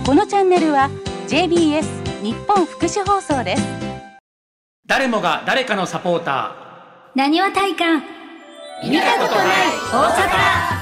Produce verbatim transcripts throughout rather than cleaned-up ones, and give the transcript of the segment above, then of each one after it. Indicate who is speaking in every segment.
Speaker 1: このチャンネルは ジェイビーエス 日本福祉放送です。
Speaker 2: 誰もが誰かのサポータ
Speaker 3: ー、なにわ体感
Speaker 1: 見たことない大阪。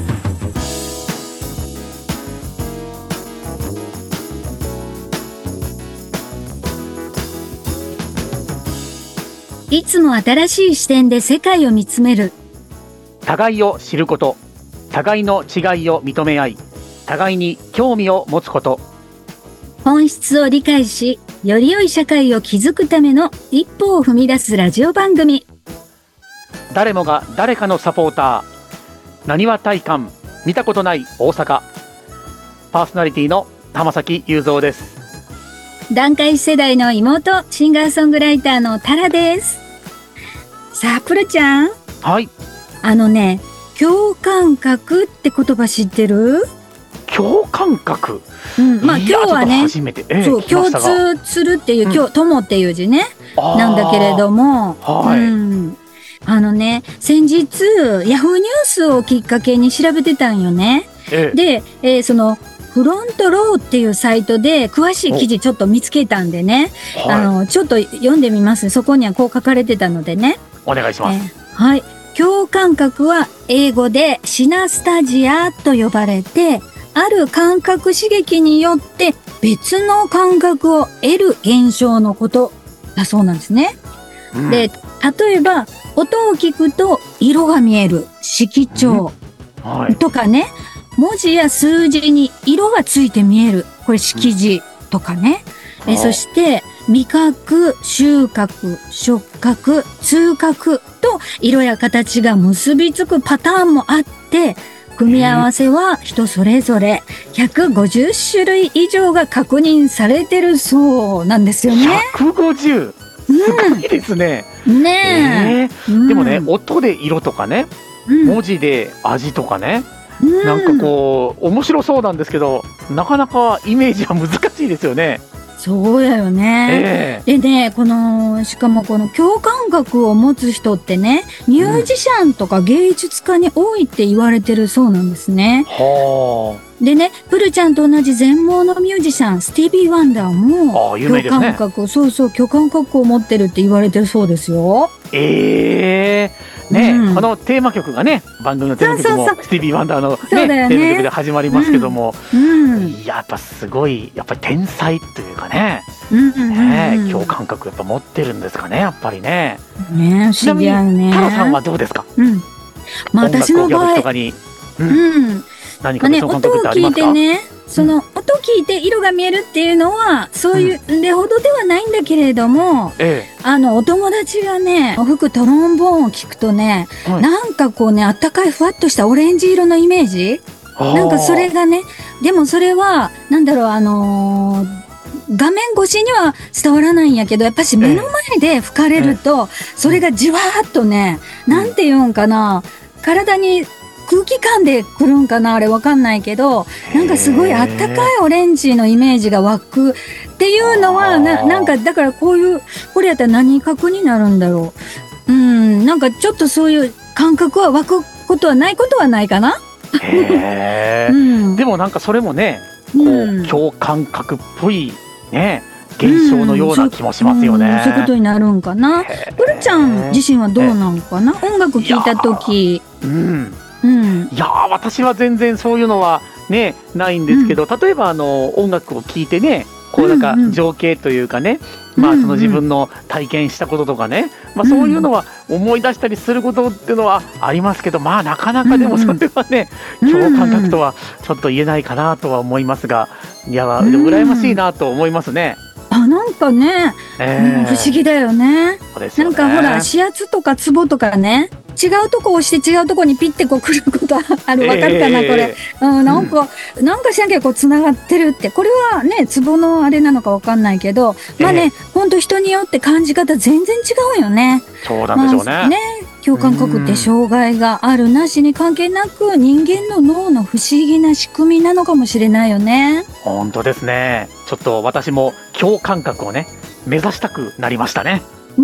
Speaker 3: いつも新しい視点で世界を見つめる。
Speaker 2: 互いを知ること、互いの違いを認め合い、互いに興味を持つこと。
Speaker 3: 本質を理解し、より良い社会を築くための一歩を踏み出すラジオ番組。
Speaker 2: 誰もが誰かのサポーター、なにわ体感見たことない大阪。パーソナリティの玉崎雄三です。
Speaker 3: 団塊世代の妹、シンガーソングライターのタラです。さあ、プルちゃん。
Speaker 2: はい。
Speaker 3: あのね、共感覚って言葉知ってる？
Speaker 2: 共感覚。
Speaker 3: うん、まあ今日はね、
Speaker 2: 初めて、えー、
Speaker 3: そう共通するっていう、今日、友っていう字ね、なんだけれども、
Speaker 2: はい、
Speaker 3: うん、あのね、先日ヤフーニュースをきっかけに調べてたんよね。
Speaker 2: えー、
Speaker 3: で、えー、そのフロントローっていうサイトで詳しい記事ちょっと見つけたんでね、あのちょっと読んでみます。そこにはこう書かれてたのでね。
Speaker 2: お願いします。
Speaker 3: えー、はい。共感覚は英語でシナスタジアと呼ばれて、ある感覚刺激によって別の感覚を得る現象のことだそうなんですね。うん、で、例えば音を聞くと色が見える色調とかね、うん、はい、文字や数字に色がついて見える、これ色字とかね。うん、えそして味覚、収穫、触覚、痛覚と色や形が結びつくパターンもあって、組み合わせは人それぞれひゃくごじゅっしゅるい以上が確認されてるそうなんですよね。
Speaker 2: ひゃくごじゅう、すごいですね。
Speaker 3: うん、ねえ、
Speaker 2: えー、でもね、うん、音で色とかね、うん、文字で味とかね、うん、なんかこう面白そうなんですけど、なかなかイメージは難しいですよね。
Speaker 3: そうやよね、えー、でね、このしかもこの共感覚を持つ人ってね、ミュージシャンとか芸術家に多いって言われてるそうなんですね。
Speaker 2: は
Speaker 3: あ。でね、プルちゃんと同じ全盲のミュージシャンスティービー・ワンダーも共感覚、ね、そうそう共感覚を持ってるって言われてるそうですよ。
Speaker 2: えーね、うん、このテーマ曲がね、番組のテーマ曲もスティービー・ワンダーの、ね、テーマ曲で始まりますけども、うんうん、いや、やっぱすごい、やっぱり天才というかね、うんうんうん、ね、共感覚やっぱ持ってるんですかね、やっぱりね。
Speaker 3: ね、
Speaker 2: ちなみにタラさんはどうですか？
Speaker 3: うん、まあ私の場合、
Speaker 2: とかに、うん
Speaker 3: うん、
Speaker 2: 何か別の感覚ってありますか？
Speaker 3: 音を聞いてね、その音聞いて色が見えるっていうのはそういうレほどではないんだけれども、うん、ええ、あのお友達がね吹くトロンボーンを聞くとね、はい、なんかこうね、あったかいふわっとしたオレンジ色のイメージ、なんかそれがね、でもそれはなんだろう、あのー、画面越しには伝わらないんやけど、やっぱし目の前で吹かれると、ええ、それがじわーっとね、うん、なんて言うんかな、体に空気感で来るんかな、あれわかんないけど、なんかすごいあったかいオレンジのイメージが湧くっていうのは な, なんかだからこういうこれやったら何覚になるんだろう、うん、なんかちょっとそういう感覚は湧くことはないことはないかな。
Speaker 2: へー、うん、でもなんかそれもね、こう、うん、共感覚っぽいね現象のような気もしますよね。
Speaker 3: うん、そう、うん、そういうことになるんかな。プルちゃん自身はどうなんかな、音楽聴いた時。
Speaker 2: うんうん、いや私は全然そういうのはねないんですけど、うん、例えばあの音楽を聴いてね、こうなんか情景というかね、うんうん、まあその自分の体験したこととかね、まあそういうのは思い出したりすることっていうのはありますけど、まあなかなかでもそれはね、うんうん、共感覚とはちょっと言えないかなとは思いますが、いやでも羨ましいなと思いますね。
Speaker 3: あ、なんかね、えー、不思議だよね。
Speaker 2: そうですよね。
Speaker 3: なんかほら指圧とかツボとかね、違うとこ押して違うとこにピッてこう来ることある。わかるかな、えー、これ、うん、なんか、うん、なんかしなきゃこうつながってるって、これはねツボのあれなのかわかんないけど、まあね、本当、えー、人によって感じ方全然違うよね。
Speaker 2: そうなんでしょうね。まあ、ね、
Speaker 3: 共感覚って障害があるなしに関係なく人間の脳の不思議な仕組みなのかもしれないよね。
Speaker 2: 本当ですね。ちょっと私も共感覚をね目指したくなりましたね。
Speaker 3: うん。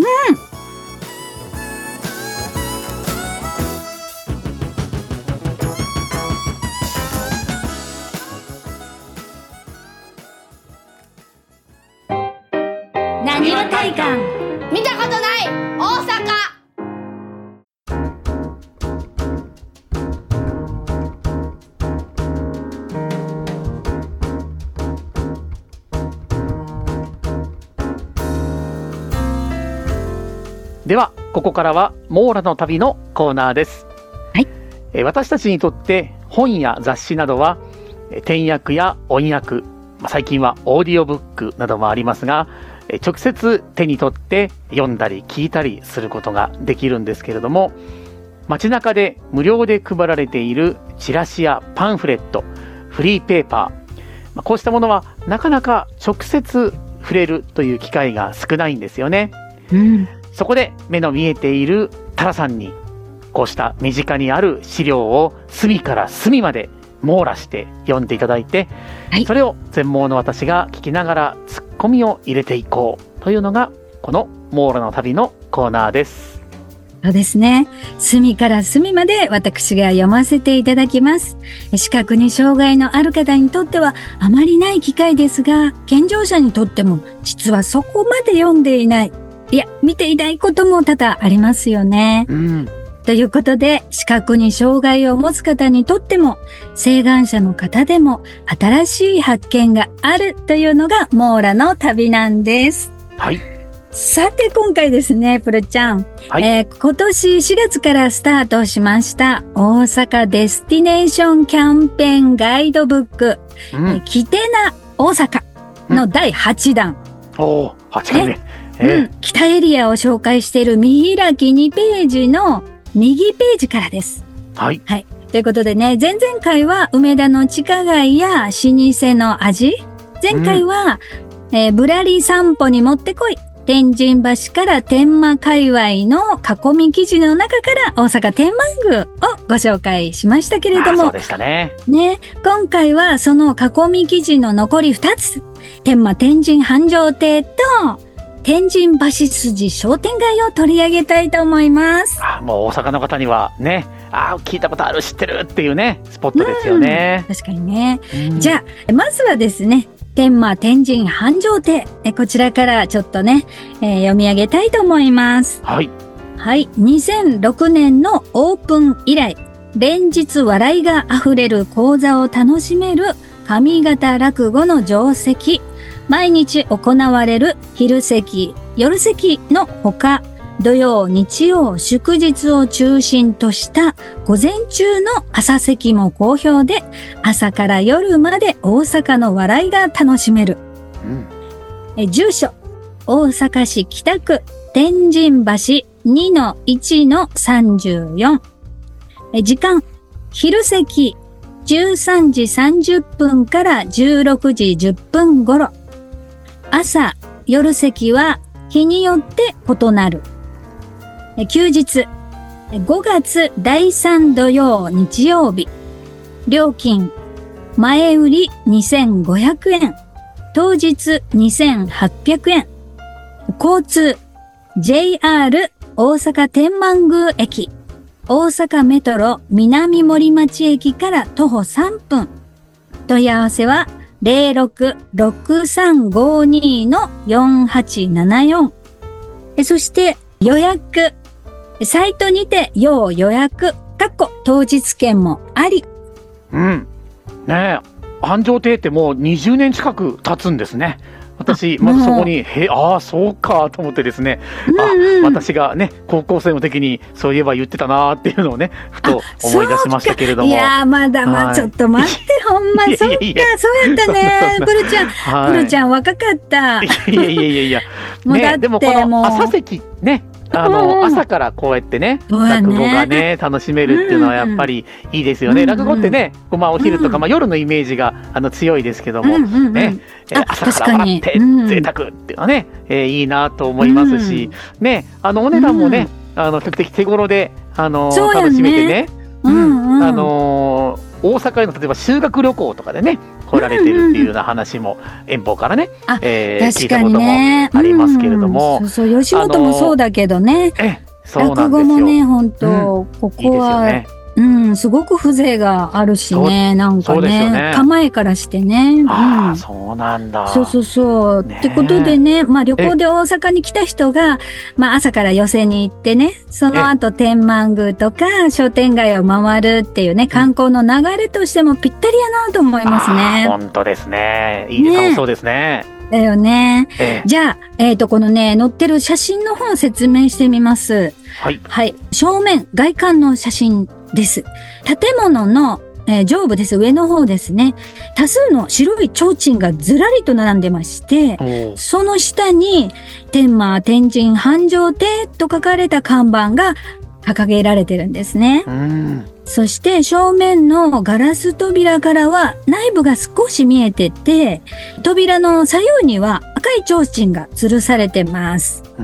Speaker 3: 体感
Speaker 4: 見たことない大阪。
Speaker 2: ではここからは網羅の旅のコーナーです。
Speaker 3: はい、
Speaker 2: え私たちにとって本や雑誌などは点訳や音訳、最近はオーディオブックなどもありますが、直接手に取って読んだり聞いたりすることができるんですけれども、街中で無料で配られているチラシやパンフレット、フリーペーパー、こうしたものはなかなか直接触れるという機会が少ないんですよね。
Speaker 3: うん、そ
Speaker 2: こで目の見えているタラさんにこうした身近にある資料を隅から隅まで網羅して読んでいただいて、はい、それを全盲の私が聞きながらツッコミを入れていこうというのがこの網羅の旅のコーナーです。
Speaker 3: そうですね。隅から隅まで私が読ませていただきます。視覚に障害のある方にとってはあまりない機会ですが、健常者にとっても実はそこまで読んでいない、いや見ていないことも多々ありますよね。うん、ということで、視覚に障害を持つ方にとっても晴眼者の方でも新しい発見があるというのが網羅の旅なんです。
Speaker 2: はい。
Speaker 3: さて今回ですね、プルちゃん、はい、えー、今年しがつからスタートしました大阪デスティネーションキャンペーンガイドブック、うん、えキテナ大阪のだいはちだん、
Speaker 2: うん、おー、はちかいめ、
Speaker 3: えーうん、北エリアを紹介している見開きにページの右ページからです。
Speaker 2: はい。
Speaker 3: はい。ということでね、前々回は梅田の地下街や老舗の味。前回は、うん、えー、ぶらり散歩にもってこい。天神橋から天満界隈の囲み記事の中から大阪天満宮をご紹介しましたけれども。
Speaker 2: そうでしたね。
Speaker 3: ね、今回はその囲み記事の残りふたつ。天満天神繁盛亭と、天神橋筋商店街を取り上げたいと思います。
Speaker 2: あ、もう大阪の方にはね、あ、聞いたことある、知ってるっていうね、スポットですよね。
Speaker 3: うん、確かにね。じゃあ、まずはですね、天満天神繁盛亭、えこちらからちょっとね、えー、読み上げたいと思います。
Speaker 2: はい。
Speaker 3: はい。にせんろくねんのオープン以来、連日笑いがあふれる講座を楽しめる上方落語の定席。毎日行われる昼席、夜席のほか、土曜、日曜、祝日を中心とした午前中の朝席も好評で、朝から夜まで大阪の笑いが楽しめる。うん、え住所、大阪市北区天神橋 にのいちのさんじゅうよん。え時間、昼席じゅうさんじさんじゅっぷんからじゅうろくじじゅっぷん頃。朝、夜席は日によって異なる。休日、ごがつだいさん土曜日曜日。料金、前売りにせんごひゃくえん。当日にせんはっぴゃくえん。交通、ジェイアール 大阪天満宮駅。大阪メトロ南森町駅から徒歩さんぷん。問い合わせはゼロろく ろくさんごに のよんはちななよん。そして予約。サイトにて要予約、かっこ当日券もあり。
Speaker 2: うん。ねえ、繁盛亭ってもうにじゅうねん近く経つんですね。私、まずそこに、へ、ああ、そうかと思ってですね、うんうん、あ、私がね、高校生の時にそういえば言ってたなーっていうのをね、ふと思い出しましたけれども。
Speaker 3: いやー、まだまだ、ちょっと待って、ほんま、そっか、そうやったね。プルちゃん、はい、プルちゃん若かった。
Speaker 2: いやいやいやいや、もうだって、ね、でもこの朝席ね、あの、うん、朝からこうやってね、落語がね、楽しめるっていうのはやっぱりいいですよね。うん、落語ってね、まあお昼とか、まあ夜のイメージがあの強いですけども、うんうんうん、ね、朝から笑って贅沢っていうのはね、えー、いいなと思いますし、うん、ね、あのお値段もね、うん、あの比較的手頃で、あのー、楽しめてね、うんうん、あのー、大阪への例えば修学旅行とかでね来られてるっていうような話も遠方からね、うんうん、えー、聞いたこともありますけれども、
Speaker 3: うんうん、そうそう、吉本もそうだけどね、えそうなんですよ、落語もね、本当、うん、ここは、ね、 うん、すごく風情があるしね、なんかね、
Speaker 2: ね
Speaker 3: 構えからしてね。
Speaker 2: ああ、
Speaker 3: うん、
Speaker 2: そうなんだ。
Speaker 3: そうそうそう。
Speaker 2: ね、
Speaker 3: ってことでね、まあ旅行で大阪に来た人が、まあ朝から寄席に行ってね、その後天満宮とか商店街を回るっていうね、観光の流れとしてもぴったりやなと思いますね。
Speaker 2: 本当ですね。いいね、楽しそうですね。
Speaker 3: だよね。
Speaker 2: ええ、
Speaker 3: じゃあ、えっと、このね、載ってる写真の方を説明してみます。
Speaker 2: はい。
Speaker 3: はい。正面、外観の写真です。建物の、えー、上部です。上の方ですね。多数の白い提灯がずらりと並んでまして、その下に、天満天神繁盛亭と書かれた看板が掲げられてるんですね。
Speaker 2: うん、
Speaker 3: そして正面のガラス扉からは内部が少し見えてて、扉の左右には赤い提灯が吊るされてます。うん、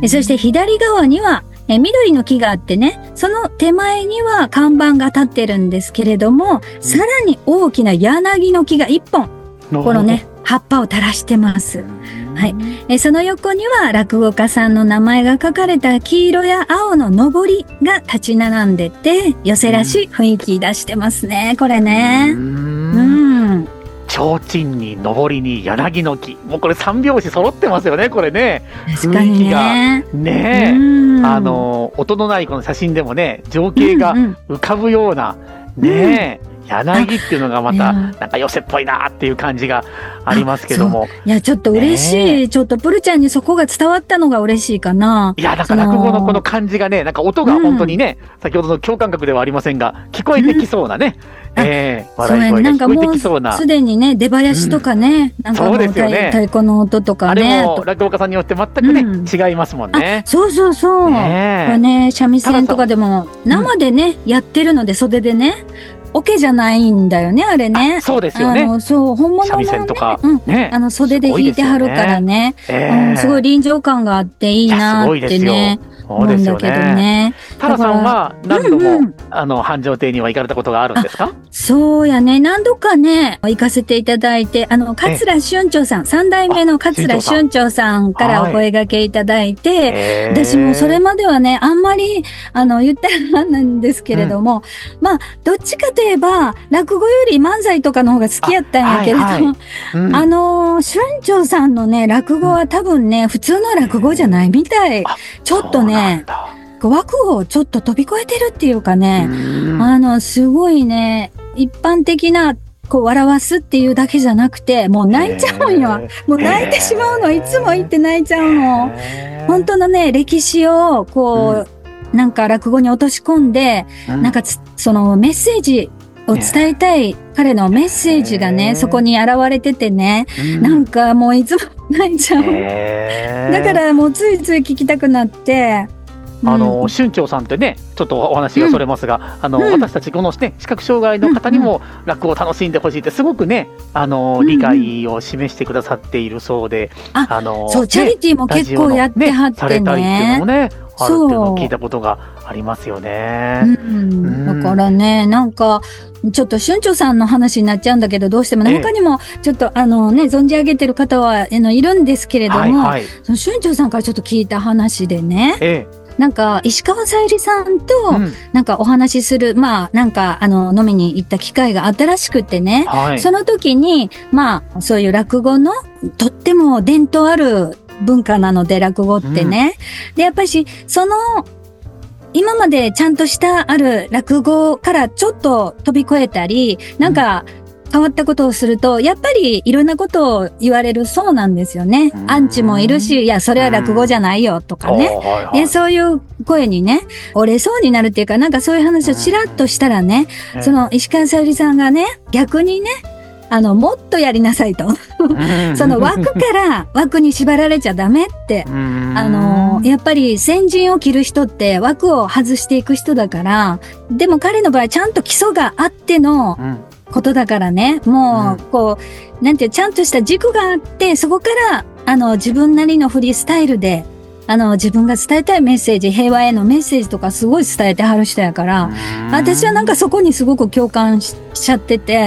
Speaker 3: そして左側にはえ緑の木があってね、その手前には看板が立ってるんですけれども、さらに大きな柳の木が一本、このね、葉っぱを垂らしてます。はい。えその横には落語家さんの名前が書かれた黄色や青ののぼりが立ち並んでて、寄せらしい雰囲気出してますね、これね。うん。
Speaker 2: 提灯にのぼりに柳の木。もうこれ三拍子揃ってますよね、これね。
Speaker 3: 確かにね。
Speaker 2: 雰囲気が。ねえ。あの、音のないこの写真でもね、情景が浮かぶような、うんうん、ねえ。柳っていうのがまたなんか寄せっぽいなっていう感じがありますけども、
Speaker 3: いやちょっと嬉しい、ね、ちょっとプルちゃんにそこが伝わったのが嬉しいかな。
Speaker 2: いやだから落語のこの感じがね、なんか音が本当にね、うん、先ほどの共感覚ではありませんが聞こえてきそうなね、うん、えー、笑い声が聞こえてきそうな、
Speaker 3: すでにね出囃子とかね、うん、なんかもう
Speaker 2: そうですよね、
Speaker 3: 太鼓の音とかね、
Speaker 2: あれも落語家さんによって全くね、うん、違いますもんね。
Speaker 3: そうそうそう、ね、これね三味線とかでも生でね、うん、やってるので袖でね、オケじゃないんだよね、あれね。
Speaker 2: そうですよね。
Speaker 3: あのそう、本物の、ね、
Speaker 2: 三味線とか、
Speaker 3: うん、ね、あの袖で弾いてはるからね、すごい、ねえーうん、すごい臨場感があっていいなってね。思うんだけどね。
Speaker 2: タラさんは何度も、うんうん、あの繁盛亭には行かれたことがあるんですか？
Speaker 3: そうやね、何度かね行かせていただいて、あの桂春長さん、三代目の桂春長さんからお声掛けいただいて、はい、私もそれまではねあんまりあの言ってなんですけれども、うん、まあどっちかといえば落語より漫才とかの方が好きやったんやけれども、あ、はいはいうん、あの春長さんのね落語は多分ね普通の落語じゃないみたい。ちょっとね枠をちょっと飛び越えてるっていうかね、あのすごいね一般的なこう笑わすっていうだけじゃなくてもう泣いちゃうんよ、もう泣いてしまうの、いつも言って泣いちゃうの、本当のね歴史をこう、うん、なんか落語に落とし込んで、うん、なんかそのメッセージを伝えたい彼のメッセージがねそこに現れててね、うん、なんかもういつも泣いちゃうだからもうついつい聞きたくなって、
Speaker 2: あの、うん、春長さんってねちょっとお話がそれますが、うん、あの、うん、私たちこの、ね、視覚障害の方にも落語を楽しんでほしいってすごくねあの、うん、理解を示してくださっているそうで、うん、あの
Speaker 3: そう、ね、チャリティーも結構やってはってね、されたいっていうのもね
Speaker 2: あるっていうのを聞いたことがありますよね。
Speaker 3: うん、だからねなんかちょっと春長さんの話になっちゃうんだけどどうしてもね、ええ、他にもちょっとあのね存じ上げてる方はえのいるんですけれども、はいはい、その春長さんからちょっと聞いた話でね、ええなんか石川さゆりさんとなんかお話しする、うん、まあなんかあの飲みに行った機会があったらしくてね、はい、その時にまあそういう落語のとっても伝統ある文化なので落語ってね、うん、でやっぱりしその今までちゃんとしたある落語からちょっと飛び越えたりなんか、うん変わったことをするとやっぱりいろんなことを言われるそうなんですよね。アンチもいるしいやそれは落語じゃないよとかね、はいはい、そういう声にね折れそうになるっていうかなんかそういう話をちらっとしたらねその石川さゆりさんがね逆にねあのもっとやりなさいとその枠から枠に縛られちゃダメってあのやっぱり先陣を切る人って枠を外していく人だからでも彼の場合ちゃんと基礎があっての、うんことだからね、もう、こう、なんていう、ちゃんとした軸があって、そこから、あの、自分なりのフリースタイルで、あの、自分が伝えたいメッセージ、平和へのメッセージとかすごい伝えてはる人やから、私はなんかそこにすごく共感しちゃってて、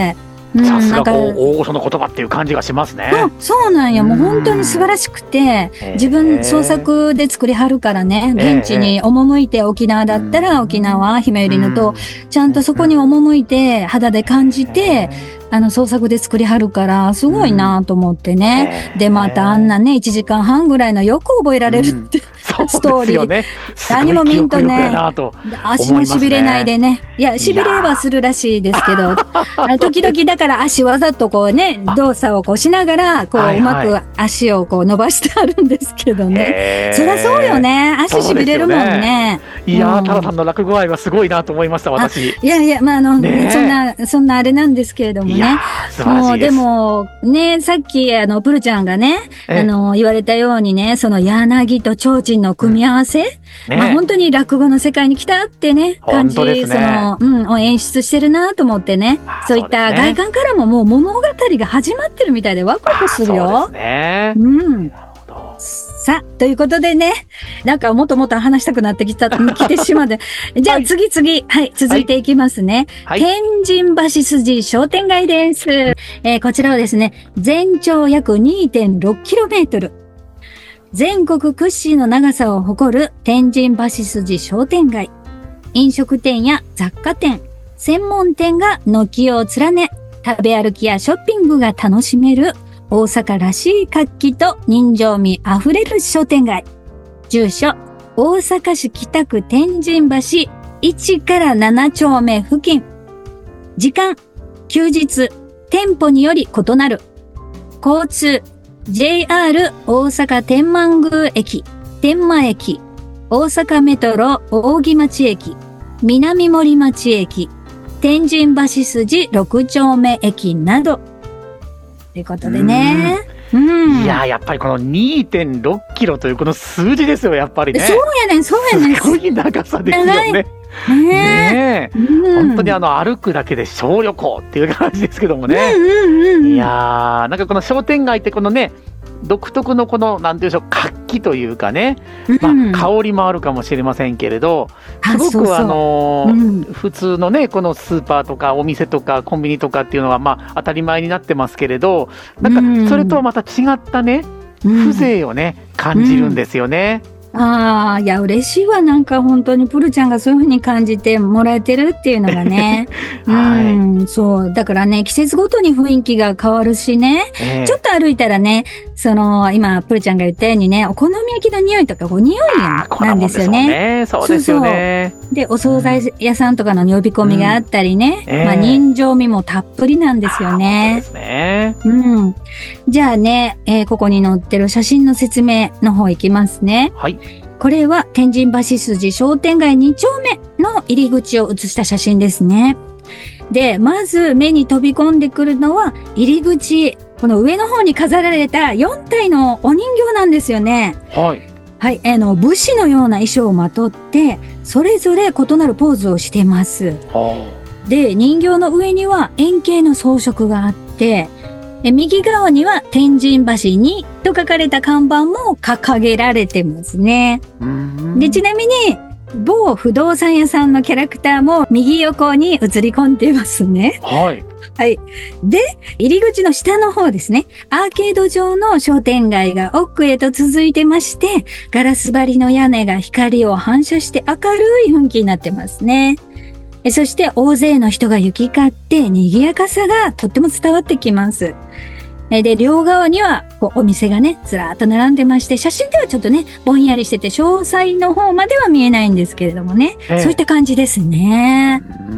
Speaker 3: うん、
Speaker 2: さすがこ
Speaker 3: なんか
Speaker 2: う大御所の言葉っていう感じがしますね。
Speaker 3: そうそうなんや。もう本当に素晴らしくて、自分創作で作りはるからね、現地に赴いて沖縄だったら沖縄、ひめゆりのと、ちゃんとそこに赴いて肌で感じて、あの創作で作りはるからすごいなと思ってね、うん、でまたあんなねいちじかんはんぐらいのよく覚えられるって、うん、ストーリー、ね、何も見んとね足もしびれないでね、いやしびれはするらしいですけど時々だから足わざとこうね動作をこうしながらこう、はいはい、うまく足をこう伸ばしてあるんですけどね、そりゃそうよね、足しびれるもんね。
Speaker 2: いやー、タラさんの落語愛はすごいなと思いました、私。
Speaker 3: いやいや、まあ、あの、ね、そんな、そんなあれなんですけれどもね。もう、でも、ね、さっき、あの、プルちゃんがね、あの、言われたようにね、その柳と提灯の組み合わせ、うんね、まあ、本当に落語の世界に来たってね、感じ、ね、その、うん、を演出してるなと思ってね、そういった外観からももう物語が始まってるみたいでワクワクするよ。
Speaker 2: そうですね。
Speaker 3: うん。さあ、ということでね、なんかもっともっと話したくなってきた、来てしまうで。じゃあ次々、はい、続いていきますね。はい、天神橋筋商店街です。えー、こちらはですね、全長約 にてんろくキロメートル。全国屈指の長さを誇る天神橋筋商店街。飲食店や雑貨店、専門店が軒を連ね、食べ歩きやショッピングが楽しめる大阪らしい活気と人情味あふれる商店街。住所、大阪市北区天神橋いちからなな丁目付近。時間、休日、店舗により異なる。交通、ジェイアール 大阪天満宮駅、天満駅、大阪メトロ扇町駅、南森町駅、天神橋筋ろく丁目駅など。ということでね。
Speaker 2: うん、いややっぱりこの にてんろくキロというこの数字ですよ、やっぱりね。
Speaker 3: そうやねん、そうやねん。
Speaker 2: すごい長さですよね。ねえ、うん、本当にあの歩くだけで小旅行っていう感じですけどもね。うんうんうん、いやー、なんかこの商店街ってこのね、独特のこのなんていうんでしょう、活気というかね、まあ、香りもあるかもしれませんけれど、すごくそうそうあのーうん、普通のねこのスーパーとかお店とかコンビニとかっていうのはまあ当たり前になってますけれど、なんかそれとはまた違ったね、うん、風情をね感じるんですよね。うん
Speaker 3: ああ、いや、嬉しいわ。なんか本当にプルちゃんがそういう風に感じてもらえてるっていうのがね。はい、うん、そう。だからね、季節ごとに雰囲気が変わるしね。えー、ちょっと歩いたらね、その、今、プルちゃんが言ったようにね、お好み焼きの匂いとか、こう、匂いなんですよね。
Speaker 2: そうですよね。
Speaker 3: そうそう。で、お惣菜屋さんとかの呼び込みがあったりね。うんえー、まあ、人情味もたっぷりなんですよね。
Speaker 2: そうですね。
Speaker 3: うん。じゃあね、えー、ここに載ってる写真の説明の方いきますね。
Speaker 2: はい。
Speaker 3: これは天神橋筋商店街に丁目の入り口を写した写真ですね。で、まず目に飛び込んでくるのは入り口。この上の方に飾られたよん体のお人形なんですよね。
Speaker 2: はい。
Speaker 3: はい。あの、武士のような衣装をまとって、それぞれ異なるポーズをしてます。はあ、で、人形の上には円形の装飾があって、え右側には天神橋にと書かれた看板も掲げられてますね。で、ちなみに某不動産屋さんのキャラクターも右横に映り込んでますね。
Speaker 2: はい。
Speaker 3: はい。で、入り口の下の方ですね。アーケード状の商店街が奥へと続いてまして、ガラス張りの屋根が光を反射して明るい雰囲気になってますね。そして大勢の人が行き交って賑やかさがとっても伝わってきます。で、両側にはこうお店がね、ずらーっと並んでまして、写真ではちょっとね、ぼんやりしてて、詳細の方までは見えないんですけれどもね、ええ、そういった感じですね。うん。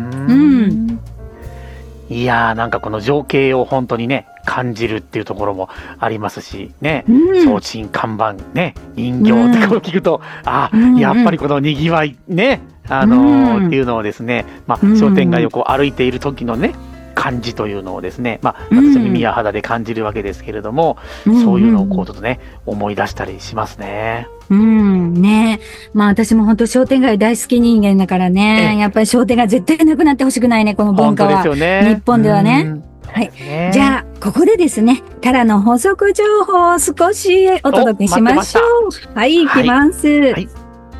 Speaker 2: いやー、なんかこの情景を本当にね、感じるっていうところもありますしね、提灯、看板、ね、人形ってこう聞くと、うん、あ、うん、やっぱりこの賑わいね、あのーうん、っていうのをですね、まあ、商店街をこう歩いている時のね、感じというのをですね、まあ、私は耳や肌で感じるわけですけれども、うん、そういうのをこうちょっとね、思い出したりしますね。
Speaker 3: うんね。まあ私も本当商店街大好き人間だからね、やっぱり商店街絶対なくなってほしくないね、この文化は。
Speaker 2: 本当ですよね。
Speaker 3: 日本ではね。はい。じゃあ、ここでですね、タラの補足情報を少しお届けしましょう。はい、いきます。はいはい、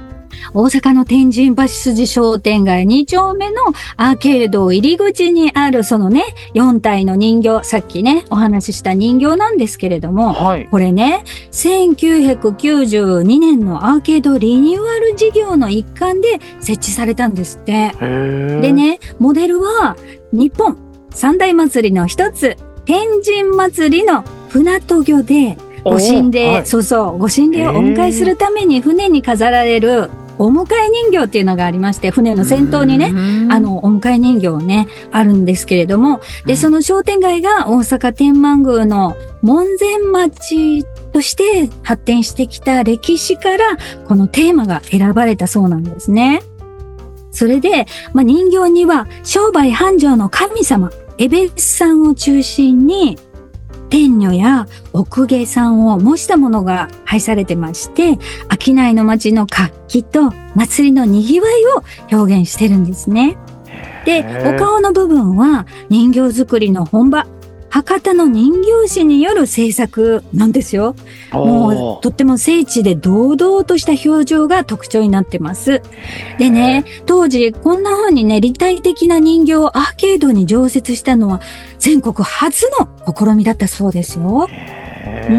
Speaker 3: 大阪の天神橋筋商店街に丁目のアーケード入り口にあるそのね、よん体の人形、さっきね、お話しした人形なんですけれども、はい、これね、せんきゅうひゃくきゅうじゅうにねんのアーケードリニューアル事業の一環で設置されたんですって。でね、モデルは日本三大祭りの一つ、天神祭りの船渡御で、ご神霊、はい、そうそう、ご神霊をお迎えするために船に飾られるお迎え人形っていうのがありまして、船の先頭にね、あの、お迎え人形ね、あるんですけれども、で、その商店街が大阪天満宮の門前町として発展してきた歴史から、このテーマが選ばれたそうなんですね。それで、まあ、人形には商売繁盛の神様、エベスさんを中心に、天女や奥下さんを模したものが配されてまして、商いの町の活気と祭りの賑わいを表現してるんですね。で、お顔の部分は人形作りの本場、博多の人形師による制作なんですよ。もうとっても精緻で堂々とした表情が特徴になってます。でね、当時こんな風にね、立体的な人形をアーケードに常設したのは全国初の試みだったそうですよ。うん。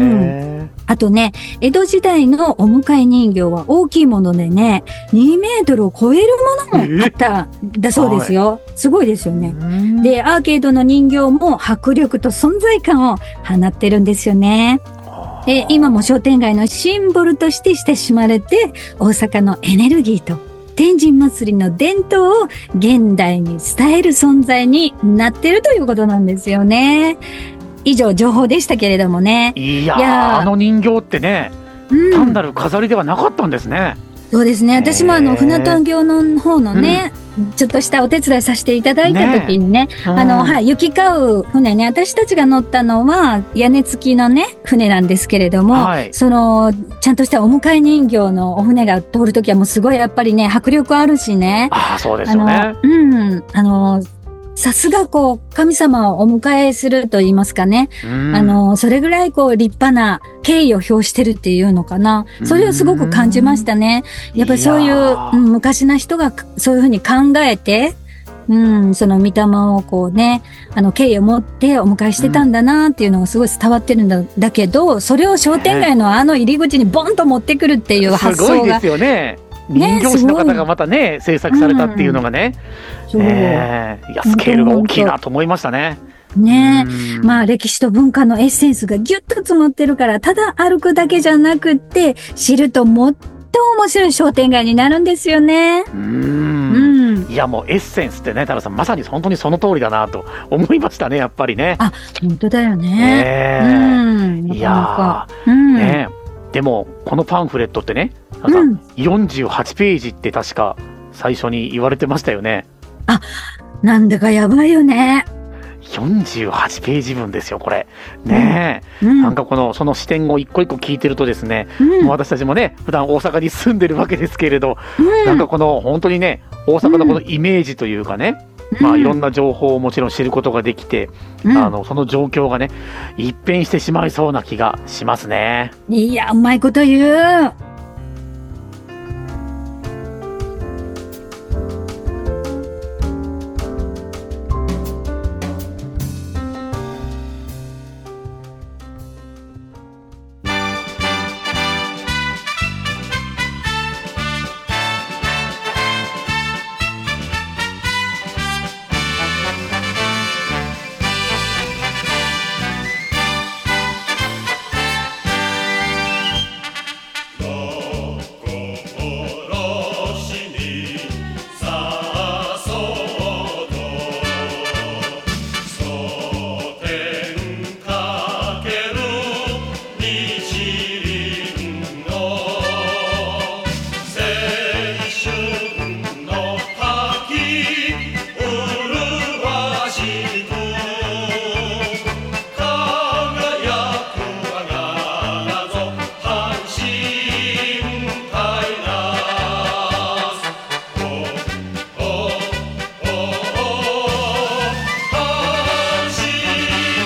Speaker 3: あとね、江戸時代のお迎え人形は大きいものでね、にメートルを超えるものもあったんだそうですよ。すごいですよね。で、アーケードの人形も迫力と存在感を放ってるんですよね。で、今も商店街のシンボルとして親しまれて、大阪のエネルギーと天神祭りの伝統を現代に伝える存在になってるということなんですよね。以上情報でしたけれどもね。
Speaker 2: いやー、いやあの人形ってね、うん、単なる飾りではなかったんですね。
Speaker 3: そうですね。私もあの船渡御の方のね、うん、ちょっとしたお手伝いさせていただいた時にね、ねうん、あの、はい、行き交う船ね、私たちが乗ったのは屋根付きのね、船なんですけれども、はい、その、ちゃんとしたお迎え人形のお船が通るときはもうすごいやっぱりね、迫力あるしね。
Speaker 2: ああ、そうですよね。
Speaker 3: あの、うん、あの、さすがこう神様をお迎えすると言いますかね、あのそれぐらいこう立派な敬意を表してるっていうのかな、それをすごく感じましたね。やっぱりそういう、うん、昔の人がそういうふうに考えて、うん、その御霊をこうね、あの敬意を持ってお迎えしてたんだなっていうのがすごい伝わってるんだ、だけど、それを商店街のあの入り口にボンと持ってくるっていう発想が、
Speaker 2: すごいですよね。人形師の方がまたね、制作されたっていうのがね、うん、えー、いやスケールが大きいなと思いましたね。
Speaker 3: ねえ、まあ歴史と文化のエッセンスがギュッと詰まってるから、ただ歩くだけじゃなくって知るともっと面白い商店街になるんですよね。
Speaker 2: うん、うん、いやもうエッセンスってね、太郎さんまさに本当にその通りだなと思いましたね、やっぱりね。
Speaker 3: あ、本当だよね。
Speaker 2: えー、うん、いやー、うん、ねえ。でもこのパンフレットってね、うん、よんじゅうはちページって確か最初に言われてましたよね。
Speaker 3: あ、なんだかやばいよね。
Speaker 2: よんじゅうはちページ分ですよこれねえ、うん、なんかこのその視点を一個一個聞いてるとですね、うん、もう私たちもね普段大阪に住んでるわけですけれど、うん、なんかこの本当にね大阪のこのイメージというかね、うん、まあいろんな情報をもちろん知ることができて、うん、あのその状況がね一変してしまいそうな気がしますね。
Speaker 3: いやうまいこと言う。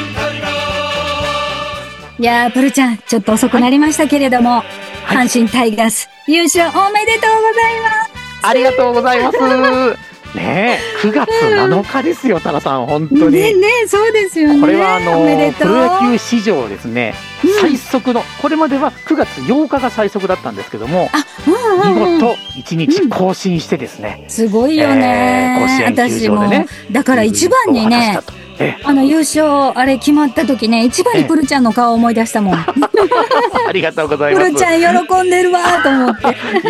Speaker 3: いやー、プルちゃん、ちょっと遅くなりましたけれども、はい、阪神タイガース、 優勝おめでとうございます。
Speaker 2: ありがとうございます。ねえ、くがつなのかですよ、タラさん、本当に。
Speaker 3: ねね、そうですよね。
Speaker 2: これはあの
Speaker 3: おめでとう
Speaker 2: プロ野球史上ですね、
Speaker 3: うん
Speaker 2: 最速の、これまではくがつようかが最速だったんですけども、
Speaker 3: あ、うんうんうん、
Speaker 2: 見事いちにち更新してですね、
Speaker 3: すごいよね、
Speaker 2: えー甲子園球場でね、
Speaker 3: 私もだから一番にね、
Speaker 2: 果たしたとえ
Speaker 3: あの優勝あれ決まった時ね、一番にプルちゃんの顔を思い出したもん。
Speaker 2: ありがとうございます。
Speaker 3: プルちゃん喜んでるわと思って。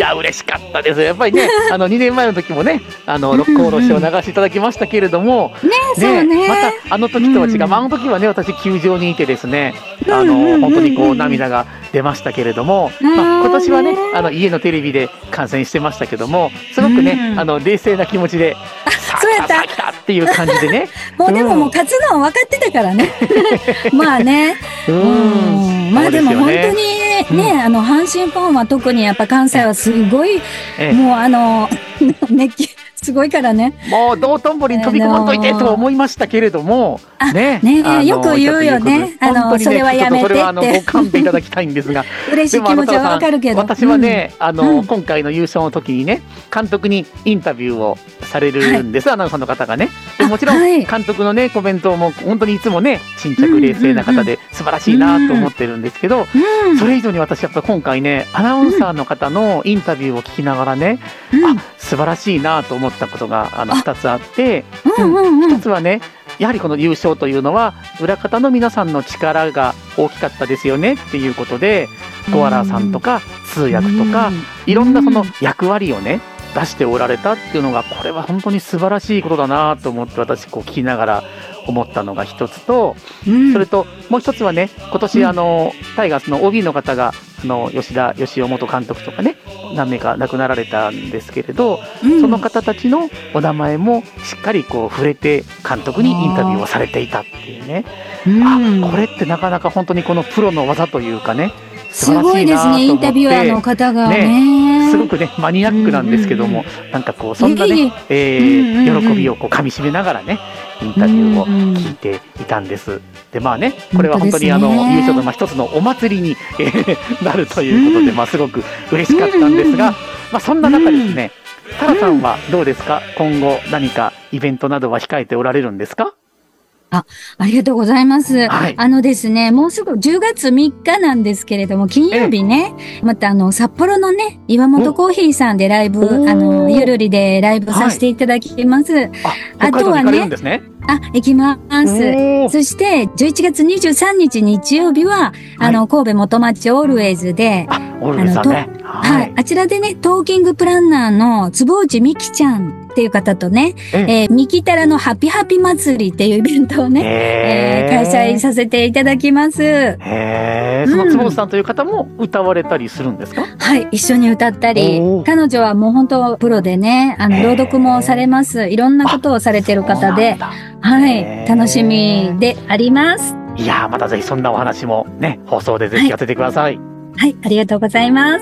Speaker 2: いや嬉しかったです。やっぱりね、あのにねんまえの時もね、あの六甲おろしを流していただきましたけれども、
Speaker 3: ね、そうね。
Speaker 2: またあの時とは違う、
Speaker 3: うん
Speaker 2: まあ、あの時はね、私球場にいてですね、あ
Speaker 3: うんうんうんうん
Speaker 2: の本当にこう涙が出ましたけれども、
Speaker 3: うん
Speaker 2: まあ、今年はね、あの家のテレビで観戦してましたけども、すごくね、
Speaker 3: うん
Speaker 2: あの冷静な気持ちで、さあ
Speaker 3: そうやった
Speaker 2: さあ来たっていう感じでね、
Speaker 3: もうでももう勝つのは分かってたからね。まあね。
Speaker 2: う
Speaker 3: うんん。まあでも本当に
Speaker 2: うん
Speaker 3: ね、あの阪神ファンは特にやっぱ関西はすごい、
Speaker 2: ええ
Speaker 3: もうあの熱気すごいからね。
Speaker 2: もう道頓堀に飛び込まんといてと思いましたけれども、
Speaker 3: あ
Speaker 2: ね
Speaker 3: ね
Speaker 2: あの
Speaker 3: よく言うよね
Speaker 2: 本当に
Speaker 3: あのそれはやめてって
Speaker 2: ちょっとそれはあのご勘弁いただきたいんですが、
Speaker 3: 嬉しい気持ちはわかるけど。
Speaker 2: 私はね、あの、
Speaker 3: うん
Speaker 2: 今回の優勝の時にね、監督にインタビューをされるんです、アナウンサーの方がね。でもちろん、
Speaker 3: あはい
Speaker 2: 監督のねコメントも本当にいつもね沈着冷静な方で素晴らしいなと思ってるんですけど、
Speaker 3: うん、
Speaker 2: それ以上に私やっぱり今回ねアナウンサーの方のインタビューを聞きながらね、
Speaker 3: うん
Speaker 2: あ素晴らしいなと思ったことがあのふたつあって、
Speaker 3: うんうんうん
Speaker 2: 一つはね、やはりこの優勝というのは裏方の皆さんの力が大きかったですよねっていうことで、小原さんとか通訳とか、いろんなその役割をね出しておられたっていうのが、これは本当に素晴らしいことだなと思って、私こう聞きながら思ったのが一つと、
Speaker 3: うん
Speaker 2: それともう一つはね、今年あのタイガースの オービー の方があの吉田義雄元監督とかね何名か亡くなられたんですけれど、
Speaker 3: うん
Speaker 2: その方たちのお名前もしっかりこう触れて監督にインタビューをされていたっていうね、
Speaker 3: うん
Speaker 2: あこれってなかなか本当にこのプロの技というかね、素
Speaker 3: す
Speaker 2: 晴らしい
Speaker 3: ごいですね、
Speaker 2: なと思って
Speaker 3: インタビュアーの方がね。
Speaker 2: すごくねマニアックなんですけども、なんかこうそんない
Speaker 3: えい
Speaker 2: ね、え
Speaker 3: うんうんうん
Speaker 2: ー喜びをこうかみしめながらねインタビューを聞いていたんです。でまあね、これは本当にあの
Speaker 3: 本当ですね
Speaker 2: 優勝のまあ一つのお祭りにえーなるということで、
Speaker 3: うん
Speaker 2: まあすごく嬉しかったんですが、まあそんな中ですね、タラさんはどうですか、今後何かイベントなどは控えておられるんですか？
Speaker 3: ありがとうございます。
Speaker 2: はい
Speaker 3: あのですね、もうすぐじゅうがつみっかなんですけれども、金曜日ね、またあの、札幌のね、岩本コーヒーさんでライブ、
Speaker 2: お
Speaker 3: あの、
Speaker 2: ー
Speaker 3: ゆるりでライブさせていただきます。
Speaker 2: あ、北海道に行かれるんですね。
Speaker 3: あ、行きます。
Speaker 2: おー
Speaker 3: そして、じゅういちがつにじゅうさんにち日曜日は、あの、神戸元町オールウェイズで、
Speaker 2: あ、オルベさんね。
Speaker 3: はい。あちらでね、トーキングプランナーの坪内美希ちゃんっていう方とね、
Speaker 2: え
Speaker 3: えー、ミキタラのハピハピ祭りっていうイベントをね、えー、開催させていただきます。
Speaker 2: へえ、その坪内さんという方も歌われたりするんですか？
Speaker 3: はい、一緒に歌ったり
Speaker 2: おー、
Speaker 3: 彼女はもう本当プロでね、あの、
Speaker 2: へー
Speaker 3: 朗読もされます。いろんなことをされてる方で、
Speaker 2: そうなんだ
Speaker 3: はい、
Speaker 2: へー
Speaker 3: 楽しみであります。
Speaker 2: いやーまたぜひそんなお話もね放送でぜひ聞かせてください。
Speaker 3: はい、ありがとうございます。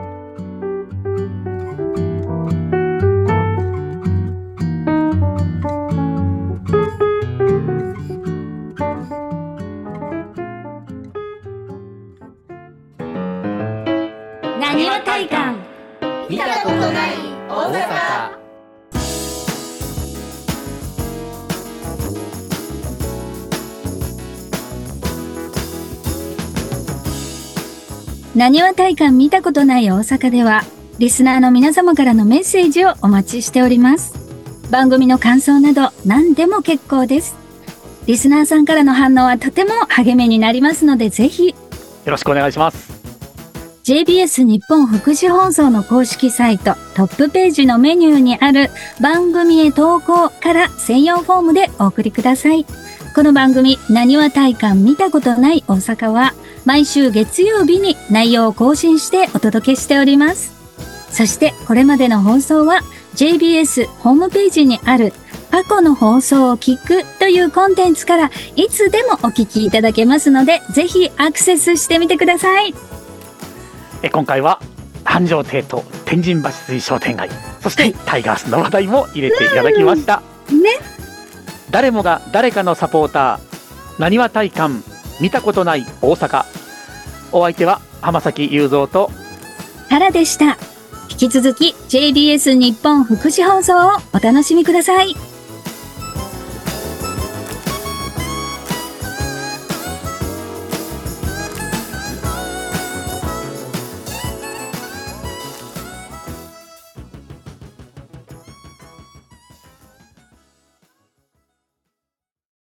Speaker 3: なにわ体感。
Speaker 4: 見たことない大阪。
Speaker 3: なにわ体感見たことない大阪では、リスナーの皆様からのメッセージをお待ちしております。番組の感想など何でも結構です。リスナーさんからの反応はとても励みになりますので、ぜひ、
Speaker 2: よろしくお願いします。
Speaker 3: ジェイビーエス 日本福祉放送の公式サイトトップページのメニューにある番組へ投稿から専用フォームでお送りください。この番組、なにわ体感見たことない大阪は、毎週月曜日に内容を更新してお届けしております。そしてこれまでの放送は ジェイビーエス ホームページにある過去の放送を聞くというコンテンツからいつでもお聞きいただけますので、ぜひアクセスしてみてください。
Speaker 2: え今回は繁盛亭と天神橋水商店街、そしてタイガースの話題も入れていただきました。
Speaker 3: ね。
Speaker 2: 誰もが誰かのサポーター、なにわ体感見たことない大阪。お相手は浜崎雄三と
Speaker 3: 原でした。引き続き ジェイビーエス 日本福祉放送をお楽しみください。